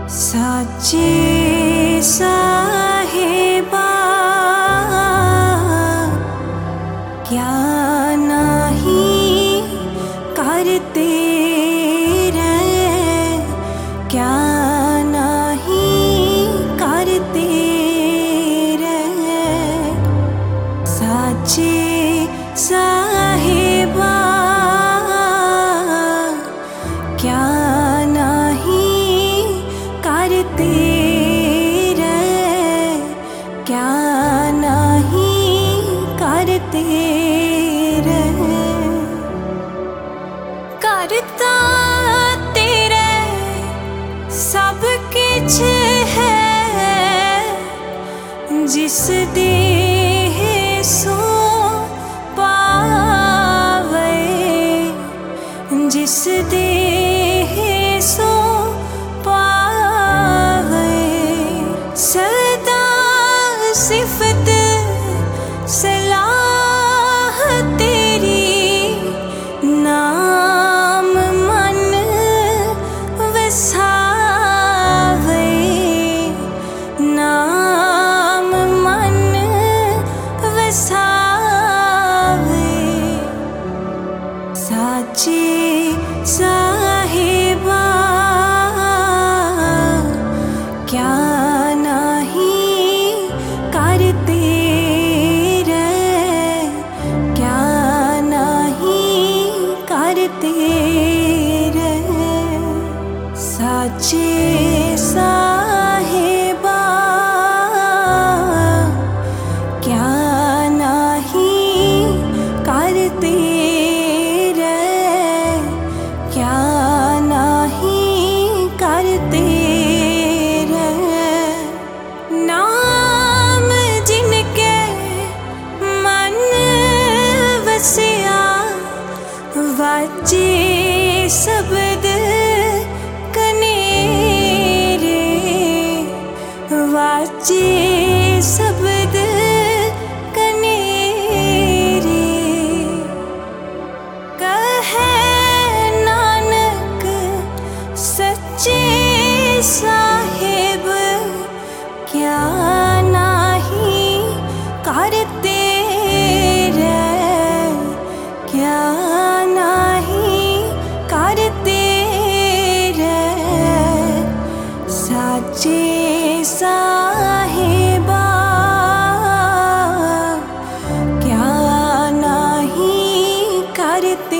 साचे साहेबा क्या नहीं करते रे, क्या नहीं करते रे। साचे साहेबा क्या नहीं करते रे, क्या नहीं करते रे। करता तेरे सब किछ है, जिस देह सो पावे, जिस देह सो पावे। सदा सिफत सलाह तेरी, नाम मन वसावे, नाम मन वसावे। साचे साहेबा क्या नहीं करते रे, क्या नहीं करते रे। साचे साहेबा क्या नहीं करते रे, क्या नहीं करते रे। नाम जिनके मन वसिया, वाचे शब्द कनेरे, वाचे शब्द कनेरे। कहे नानक सच्चे साहिब क्या नहीं करते रे, क्या नहीं करते रे। साचे साहेबा क्या नहीं करते